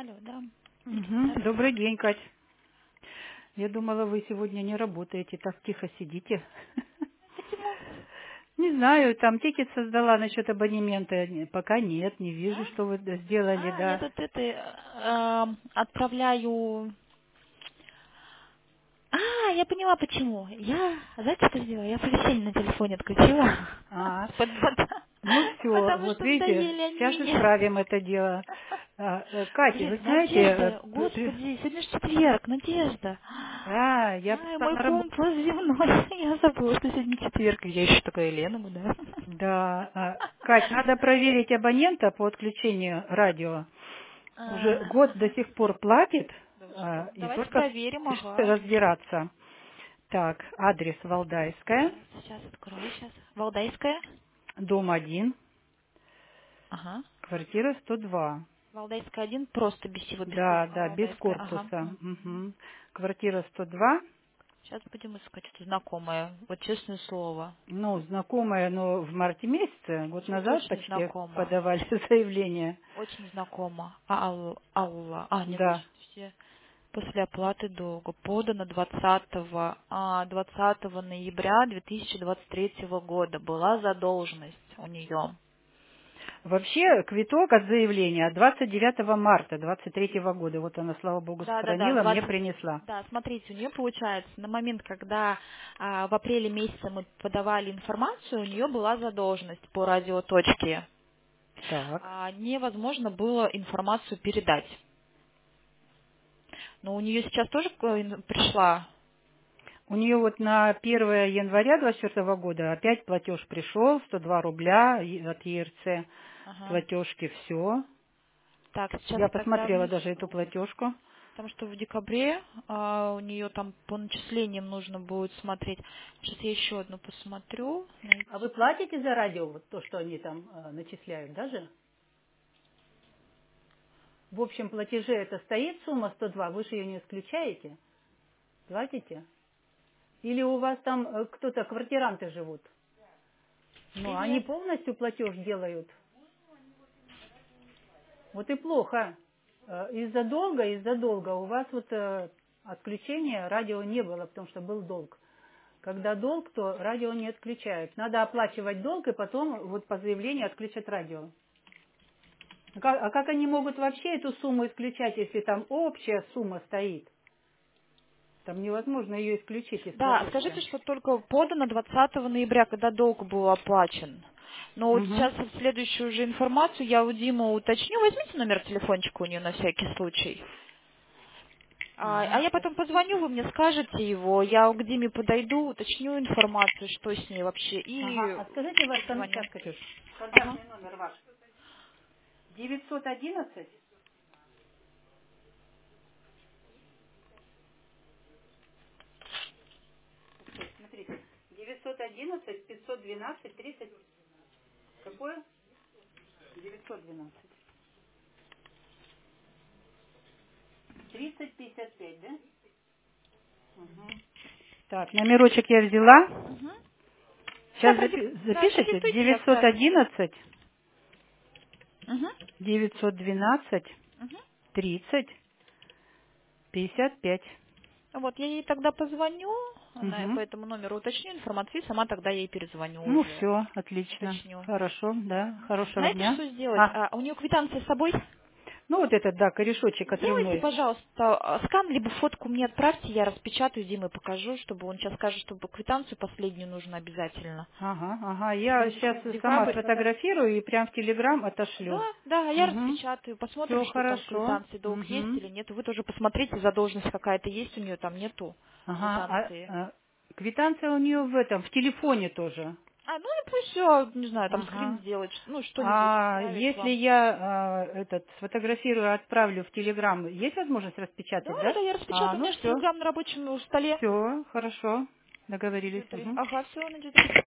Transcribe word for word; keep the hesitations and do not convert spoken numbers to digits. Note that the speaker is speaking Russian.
Алло, да. Мгм. Добрый день, Кать. Я думала, вы сегодня не работаете, так тихо сидите. Почему? Не знаю, там тикет создала насчет абонемента. Не- Пока нет, не вижу, А? что вы д- сделали, А, я да. тут это эм, отправляю. А, я поняла почему. Я, знаете, что сделала? Я оповещение на телефоне отключила. А, Под- под- ну все, Потому вот что видите, надоели они сейчас мне. исправим это дело. А, э, Катя, Блин, вы знаете, э, Надежда, п- при- господи, сегодня же четверг, Надежда. а, я Ай, пришла мой на работу. комп земной. Я забыла, что сегодня четверг. Я еще такая Елена, да. Да, а, Кать, надо проверить абонента по отключению радио. Уже А, год до сих пор платит, Да вы что? а, и Давайте только проверим, пишется ага. разбираться. Так, адрес Валдайская, Сейчас, сейчас открою, сейчас. Валдайская? дом один, Ага. квартира сто два. Валдайская один, просто без всего, без Да, дома. да, без Валдайская, ага. корпуса. Угу. Мгм. Квартира сто два. Сейчас будем искать что-то знакомое. Вот честное слово. Ну, знакомая, но в марте месяце, год Что-то назад очень почти знакомо. подавали заявление. Очень знакомо. А, Алла, Алла. А, нет, Да. значит, все после оплаты долга. Подано двадцатого, а, двадцатого ноября две тысячи двадцать третьего года. Была задолженность у нее. Вообще, квиток от заявления от двадцать девятого марта двадцать третьего года. Вот она, слава богу, Да, да, да, сохранила, мне двадцать. принесла. Да, смотрите, у нее получается, на момент, когда а, в апреле месяце мы подавали информацию, у нее была задолженность по радиоточке. Так. А, невозможно было информацию передать. Но у нее сейчас тоже к- ин- пришла. У нее вот на первое января двадцать четвёртого года опять платеж пришел, сто два рубля и- от ЕРЦ. Ага. Платежки все. Так, сейчас Я я тогда посмотрела даже эту внесу. платежку. Потому что в декабре а, у нее там по начислениям нужно будет смотреть. Сейчас я еще одну посмотрю. А вы Найти. платите за радио, вот то, что они там э, начисляют, даже? В общем платеже это стоит сумма сто два, вы же ее не исключаете? Платите? Или у вас там э, кто-то, квартиранты живут? Ну, они Привет. полностью платеж делают. Вот и плохо. Э, Из-за долга, из-за долга у вас вот э, отключения радио не было, потому что был долг. Когда долг, то радио не отключают. Надо оплачивать долг и потом вот по заявлению отключат радио. А как, а как они могут вообще эту сумму исключать, если там общая сумма стоит? Там невозможно ее исключить из Да, платежки. скажите, что только подано двадцатого ноября, когда долг был оплачен. Но вот Угу. сейчас в следующую уже информацию я у Димы уточню. Возьмите номер телефончика у нее на всякий случай. А, а Ага, я щас. потом позвоню, вы мне скажете его. Я к Диме подойду, уточню информацию, что с ней вообще, Ага, и а скажите ваш кон- позвоню. сейчас, Катюш, Ага. контактный номер ваш. девятьсот одиннадцать. Смотрите, девятьсот одиннадцать пятьсот двенадцать тридцать. Какое? девятьсот двенадцать. тридцать пятьдесят пять, да? Угу. Так, номерочек я взяла. Угу. Да, Сейчас продик... запи- да, запишите. продиктуйте, я девятьсот сразу. одиннадцать Угу. девятьсот двенадцать Угу. тридцать пятьдесят пять. Вот, я ей тогда позвоню, она по Угу. этому номеру уточню информацию, и сама тогда ей перезвоню Ну уже. все, отлично. Уточню. Хорошо, да. Хорошего Знаете, дня. что сделать? А, А, у нее квитанция с собой? ну вот этот, да, корешочек Сделайте, отрывной. пожалуйста, а, скан, либо фотку мне отправьте, я распечатаю, Диме покажу, чтобы он сейчас скажет, чтобы квитанцию последнюю нужно обязательно. Ага, ага. Я сейчас За сама декабрь. сфотографирую и прям в Телеграм Да, отошлю. да, я Угу. распечатаю, посмотрим, Все что там в хорошо. квитанции, долг есть Угу. или нет. Вы тоже посмотрите, задолженность какая-то есть у нее, там нету Ага. А, квитанции. а, квитанция у нее в этом, в телефоне тоже. А, ну и пусть все, не знаю, там скрин Ага. сделать, ну что-нибудь А отправить если вам. я а, этот сфотографирую, отправлю в Телеграм, есть возможность Да, распечатать, да, да? да, я А, распечатаю, у ну меня же все, телеграм на рабочем столе. все, хорошо, договорились. Смотри. Мгм. Ага, все, надеюсь.